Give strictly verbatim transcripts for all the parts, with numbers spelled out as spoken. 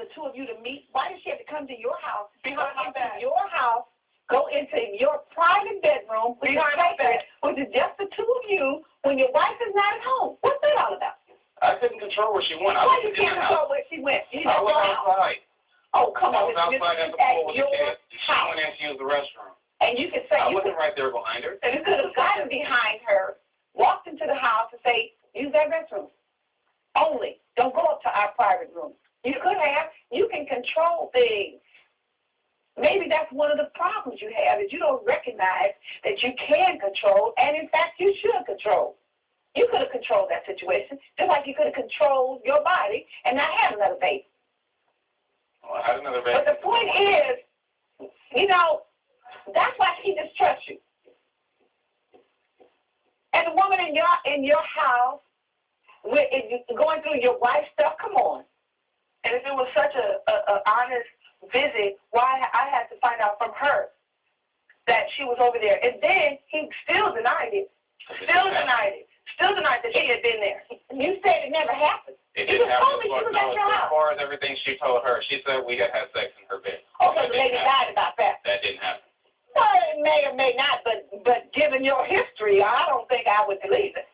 two of you to meet? Why did she have to come to your house? Behind my back. Your house, go into your private bedroom, which Behind is my back. which is just the two of you when your wife is not at home. What's that all about? I couldn't control where she went. I Why was you in can't the control house. where she went? You I was outside. Oh, come I on. was outside at the pool with the kids. She went in to use the restroom. And you could say, I you wasn't could, right there behind her. and you could have gotten behind her, walked into the house and say, use that restroom. Only. Don't go up to our private room. You could have. You can control things. Maybe that's one of the problems you have, is you don't recognize that you can control, and in fact, you should control. You could have controlled that situation, just like you could have controlled your body and not have another baby. Well, I had another baby. But the point is, you know, that's why she distrusts you. And the woman in your in your house, with it, going through your wife's stuff, come on. And if it was such a, a, a honest visit, why I had to find out from her that she was over there. And then he still denied it. Still denied it. Still denied that she had been there. You said it never happened. It You didn't just happen. told me she was No, at your as house. far as everything she told her, she said we had had sex in her bed. Okay, That the didn't lady happen. lied about that. That didn't happen. Well, it may or may not, but but given your history, I don't think I would believe it.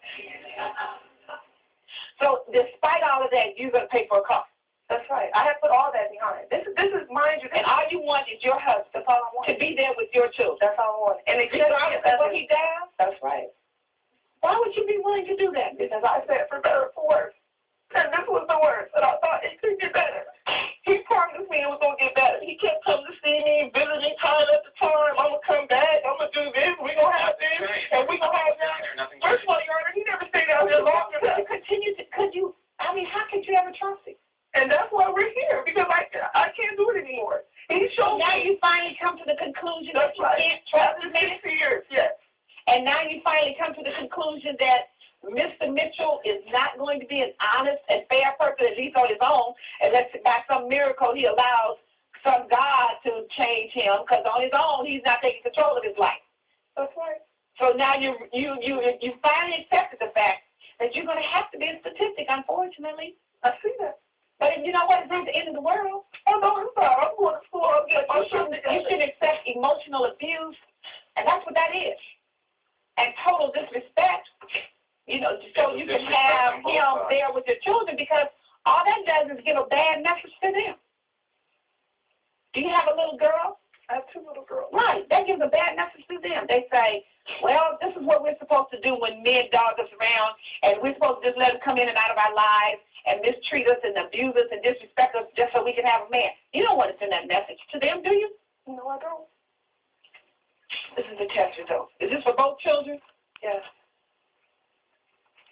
So despite all of that, you're going to pay for a car. That's right. I had put all that behind. This is, this is, mind you, And all you want is your husband that's all I want. to be there with your children. That's all I want. And it Regardless of what he does, That's right. why would you be willing to do that? Because I said for better or for worse. And this was the worst. And I thought it could get better. He promised me it was going to get better. He kept coming to see me, visiting time at the time. I'm going to come back. I'm going to do this. We're going to have this. And we're going to have that. First of all, Your Honor, he never stayed out there long Could enough. you continue to, could you, I mean, how could you ever trust him? And that's why we're here. Because I, I can't do it anymore. He showed Now me. you finally come to the conclusion that That's you right. can't trust After this man. six years, yes. And now you finally come to the conclusion that Mister Mitchell is not going to be an honest and fair person, at least on his own, unless by some miracle he allows some God to change him, because on his own he's not taking control of his life. That's right. So now you you you you finally accepted the fact that you're going to have to be a statistic, unfortunately. I see that. But you know what? It's not the end of the world. Oh, no, I'm sorry. I'm going to school. I'm getting my You should, shit you together. should accept emotional abuse, and that's what that is. And total disrespect, you know, so you can have him there with your children, because all that does is give a bad message to them. Do you have a little girl? I have two little girls. Right. That gives a bad message to them. They say, well, this is what we're supposed to do when men dog us around, and we're supposed to just let them come in and out of our lives and mistreat us and abuse us and disrespect us just so we can have a man. You don't want to send that message to them, do you? No, I don't. This is the test result. Is this for both children? Yes.